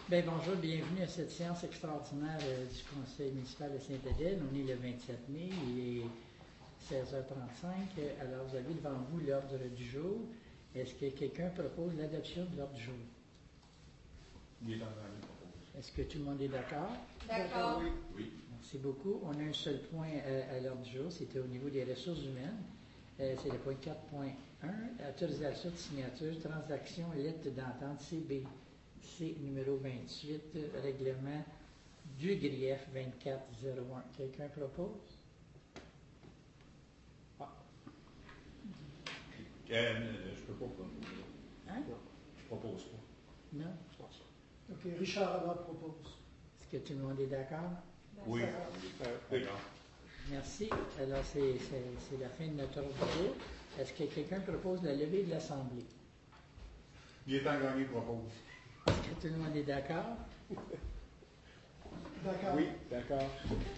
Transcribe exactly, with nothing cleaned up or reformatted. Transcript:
Bien, bonjour, bienvenue à cette séance extraordinaire euh, du Conseil municipal de Sainte-Adèle. On est le vingt-sept mai, il est seize heures trente-cinq. Alors, vous avez devant vous l'ordre du jour. Est-ce que quelqu'un propose l'adoption de l'ordre du jour? Il est en train de proposer. Est-ce que tout le monde est d'accord? D'accord. Oui. Oui. Merci beaucoup. On a un seul point à, à l'ordre du jour, c'était au niveau des ressources humaines. Euh, c'est le point quatre point un, autorisation de signature, transaction, lettre d'entente C B C numéro vingt-huit, règlement du grief vingt-quatre zéro un. Quelqu'un propose? Ah. Euh, je ne peux pas proposer. Hein? Je propose pas. Non? Ok, Richard alors propose. Est-ce que tout le monde est d'accord? Oui. D'accord. Merci. Alors, c'est c'est- c'est la fin de notre ordre du jour. Est-ce que quelqu'un propose la levée de l'Assemblée? Il est en gagné propose. Est-ce que tout le monde est d'accord? D'accord. Oui, d'accord.